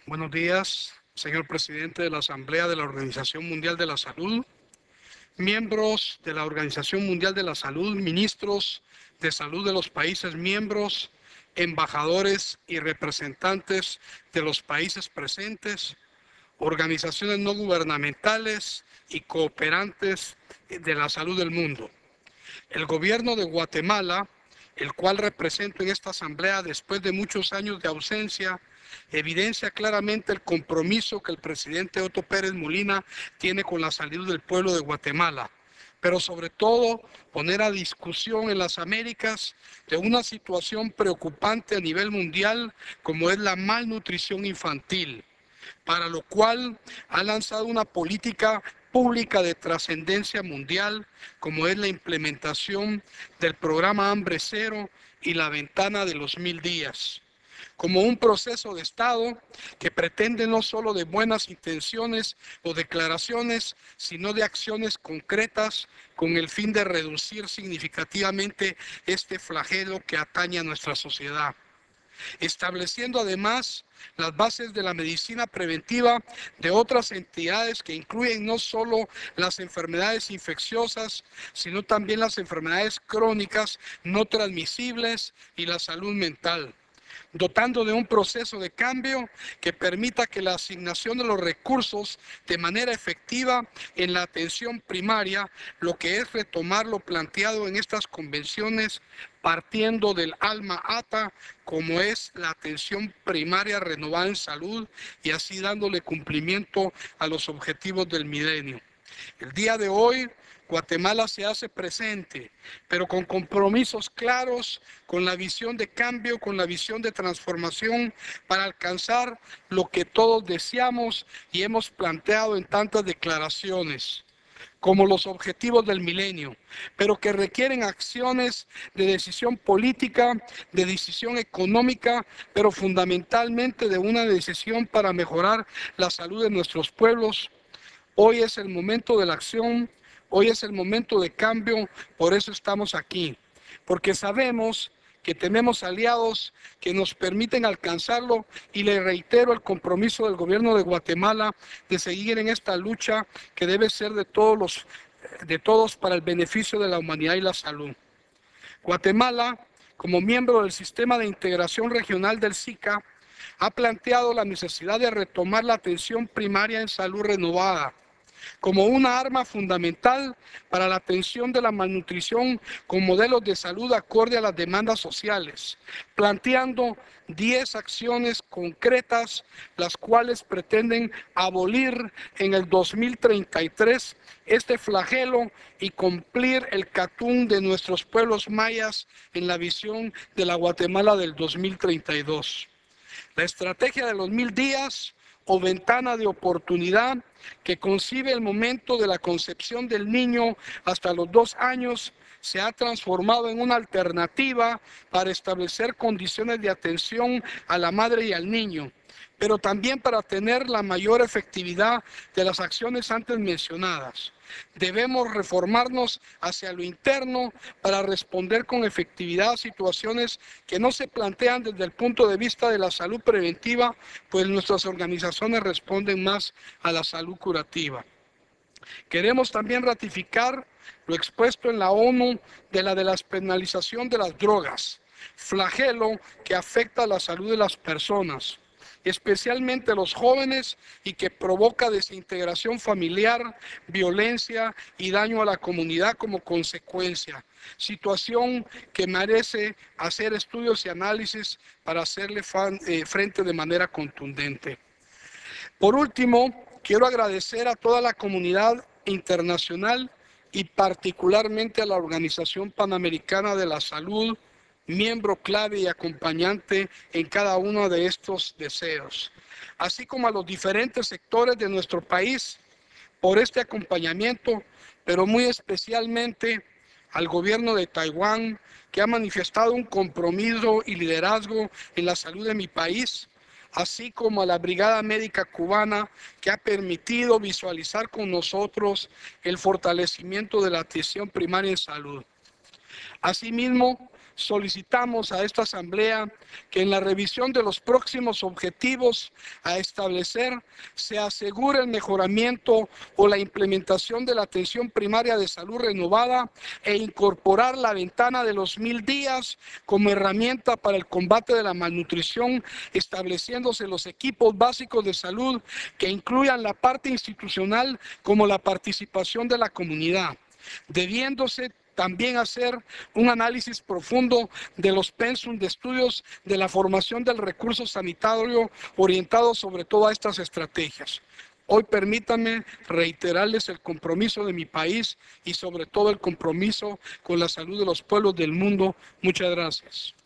Buenos días, señor presidente de la Asamblea de la Organización Mundial de la Salud, miembros de la Organización Mundial de la Salud, ministros de salud de los países miembros, embajadores y representantes de los países presentes, organizaciones no gubernamentales y cooperantes de la salud del mundo. El gobierno de Guatemala, el cual represento en esta asamblea después de muchos años de ausencia, evidencia claramente el compromiso que el presidente Otto Pérez Molina tiene con la salud del pueblo de Guatemala, pero sobre todo poner a discusión en las Américas de una situación preocupante a nivel mundial como es la malnutrición infantil, para lo cual ha lanzado una política pública de trascendencia mundial, como es la implementación del programa Hambre Cero y la ventana de los 1000 días, como un proceso de Estado que pretende no solo de buenas intenciones o declaraciones, sino de acciones concretas con el fin de reducir significativamente este flagelo que atañe a nuestra sociedad, estableciendo además las bases de la medicina preventiva de otras entidades que incluyen no solo las enfermedades infecciosas, sino también las enfermedades crónicas no transmisibles y la salud mental, dotando de un proceso de cambio que permita que la asignación de los recursos de manera efectiva en la atención primaria, lo que es retomar lo planteado en estas convenciones, partiendo del alma ata, como es la atención primaria renovada en salud, y así dándole cumplimiento a los objetivos del milenio. El día de hoy, Guatemala se hace presente, pero con compromisos claros, con la visión de cambio, con la visión de transformación para alcanzar lo que todos deseamos y hemos planteado en tantas declaraciones, como los objetivos del milenio, pero que requieren acciones de decisión política, de decisión económica, pero fundamentalmente de una decisión para mejorar la salud de nuestros pueblos. Hoy es el momento de la acción, hoy es el momento de cambio, por eso estamos aquí, porque sabemos que tenemos aliados que nos permiten alcanzarlo, y le reitero el compromiso del gobierno de Guatemala de seguir en esta lucha que debe ser de todos para el beneficio de la humanidad y la salud. Guatemala, como miembro del Sistema de Integración Regional del SICA, ha planteado la necesidad de retomar la atención primaria en salud renovada como una arma fundamental para la atención de la malnutrición con modelos de salud acorde a las demandas sociales, planteando 10 acciones concretas, las cuales pretenden abolir en el 2033 este flagelo y cumplir el catún de nuestros pueblos mayas en la visión de la Guatemala del 2032. La estrategia de los 1000 días o ventana de oportunidad, que concibe el momento de la concepción del niño hasta los 2 años, se ha transformado en una alternativa para establecer condiciones de atención a la madre y al niño, pero también para tener la mayor efectividad de las acciones antes mencionadas. Debemos reformarnos hacia lo interno para responder con efectividad a situaciones que no se plantean desde el punto de vista de la salud preventiva, pues nuestras organizaciones responden más a la salud curativa. Queremos también ratificar lo expuesto en la ONU de la despenalización de las drogas, flagelo que afecta a la salud de las personas, especialmente los jóvenes, y que provoca desintegración familiar, violencia y daño a la comunidad como consecuencia. Situación que merece hacer estudios y análisis para hacerle frente de manera contundente. Por último, quiero agradecer a toda la comunidad internacional y particularmente a la Organización Panamericana de la Salud, miembro clave y acompañante en cada uno de estos deseos, así como a los diferentes sectores de nuestro país por este acompañamiento, pero muy especialmente al gobierno de Taiwán, que ha manifestado un compromiso y liderazgo en la salud de mi país, así como a la Brigada Médica Cubana, que ha permitido visualizar con nosotros el fortalecimiento de la atención primaria en salud. Asimismo, solicitamos a esta Asamblea que en la revisión de los próximos objetivos a establecer se asegure el mejoramiento o la implementación de la atención primaria de salud renovada e incorporar la ventana de los 1000 días como herramienta para el combate de la malnutrición, estableciéndose los equipos básicos de salud que incluyan la parte institucional como la participación de la comunidad, debiéndose también hacer un análisis profundo de los pensum de estudios de la formación del recurso sanitario orientado sobre todas estas estrategias. Hoy permítanme reiterarles el compromiso de mi país y sobre todo el compromiso con la salud de los pueblos del mundo. Muchas gracias.